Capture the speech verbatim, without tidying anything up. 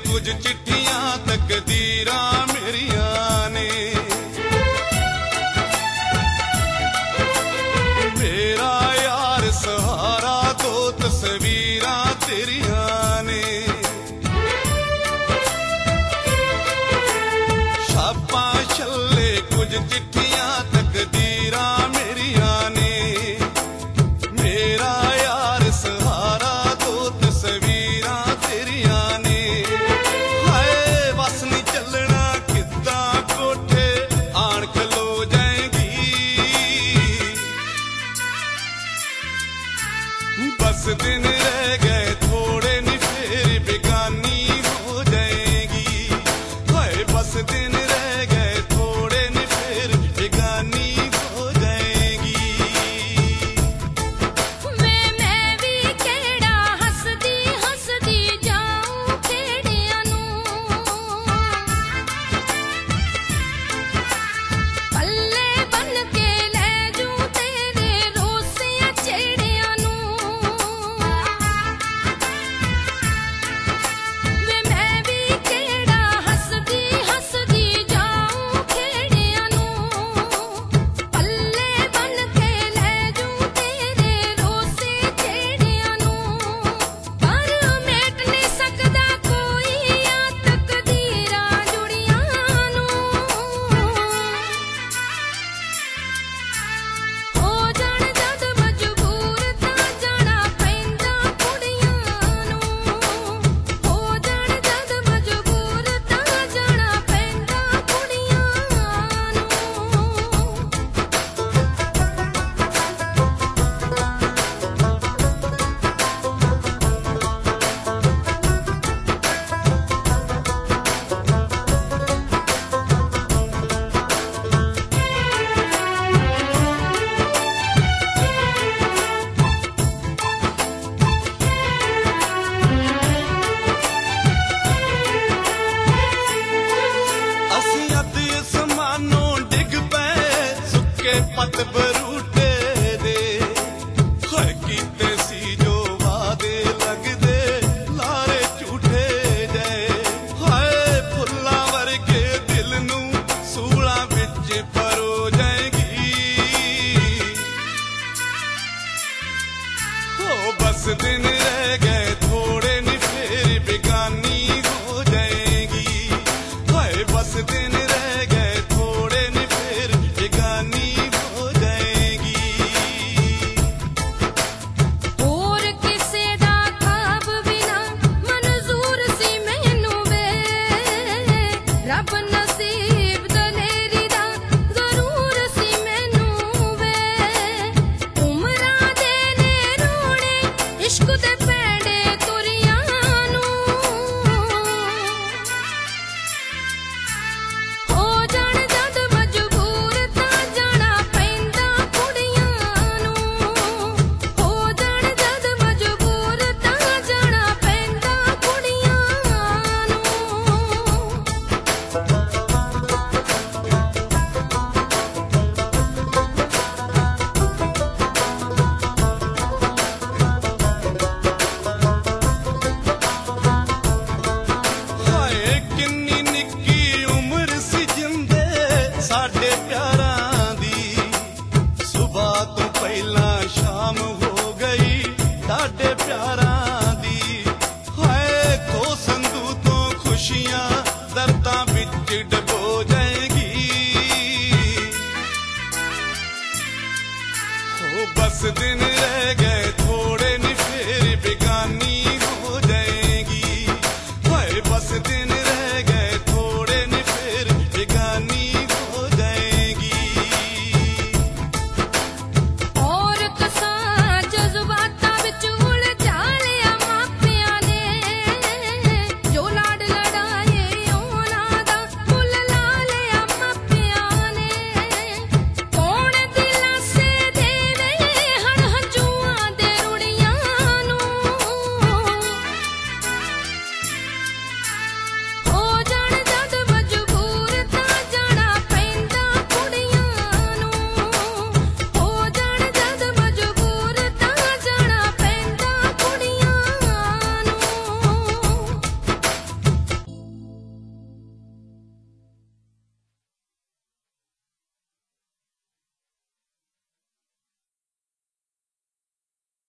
कुछ चिट्ठियां तकदीरां मेरियां ने। मेरा यार सहारा दो तस्वीरां तेरियां ने। छापा छल्ले कुछ चिट्ठियां तकदीरां मेरियां ने। मेरा यार सहारा दो तस्वीरां तेरियां ने। हाय बस नहीं चलना किद्दां कोठे आण खलो जाएगी। बस दिन रह गए थोड़े नी फिर बेगानी हो जाएगी। हाय बस दिन रह गए थोड़े नी फिर बेगानी हो जाएगी। मैं मैं भी केड़ा हसदी हसदी जाऊं खेड़ियां नूं। पल्ले बन के ले जूं तेरे रोसियां चेड़ियां नूं। वे मैं भी केड़ा हसदी हसदी जाऊं खेड़ियां नूं। पल्ले बन के ले जूं तेरे रोसे चेड़ियां नूं। पर मेट नहीं सकदा कोई आ तकदीरां जुड़ियां नूं। हो जाण जद मजबूर तां जाना पैंदा कुड़ियां नूं। हो जाण जद मजबूर तां जाना पैंदा कुड़ियां नूं। ਅਸੀਂ ਅੱਧ ਅਸਮਾਨੋਂ ਡਿੱਗ ਪਏ ਸੁੱਕੇ ਪੱਤ ਬਰੂਟੇ ਦੇ। ਹਾਏ ਕੀਤੇ ਸੀ ਜੋ ਵਾਦੇ ਲੱਗਦੇ ਲਾਰੇ ਝੂਠੇ ਜਏ। ਹਾਏ ਫੁੱਲਾਂ ਵਰਗੇ ਦਿਲ ਨੂੰ ਸੂਲਾਂ ਵਿੱਚ ਪਰੋ ਜਾਏਗੀ। ਹੋ ਬਸ ਦਿਨ ਰਹਿ ਗਏ ਥੋੜੇ ਨੀ ਫਿਰ बेगानी हो जाएगी। हाय बस दिन रह गए थोड़े नी फिर बेगानी हो जाएगी। ਹੋਰ ਕਿਸੇ ਦਾ ਖਾਬ ਵੀ ਨਾ ਮਨਜ਼ੂਰ ਸੀ ਮੈਨੂੰ ਵੇ। ਰੱਬ ਨਸੀਬ ਦਲੇਰੀ ਦਾ ਜ਼ਰੂਰ ਸੀ ਮੈਨੂੰ ਵੇ। ਉਮਰਾਂ ਦੇ ਨੇ ਰੋਣੇ ਇਸ਼ਕ ਦੇ ਪੈਂਡੇ ਤੁਰੀਆਂ ਨੂੰ। ਹੋ ਜਾਣ ਜਦ ਮਜਬੂਰ ਤਾਂ ਜਾਣਾ ਪੈਂਦਾ ਕੁੜੀਆਂ ਨੂੰ। ਹੋ ਜਾਣ ਜਦ ਮਜਬੂਰ ਤਾਂ ਜਾਣਾ ਪੈਂਦਾ ਕੁੜੀਆਂ ਨੂੰ। ਹਾਏ ਕਿੰਨੀ ਨਿੱਕੀ ਉਮਰ ਸੀ ਜਿੰਦੇ ਸਾਡੇ ਪਿਆਰਾਂ ਦੀ। ਸੁਬਾਹ ਤੋਂ ਪਹਿਲਾਂ ਸ਼ਾਮ ਹੋ ਗਈ ਸਾਡੇ ਪਿਆਰਾਂ ਦੀ। ਹਾਏ ਖੋ ਸੰਦੂ ਤੋਂ ਖੁਸ਼ੀਆਂ ਦਰਦਾਂ ਵਿੱਚ ਡਬੋ ਜਾਏਗੀ। ਹੋ ਬਸ ਦਿਨ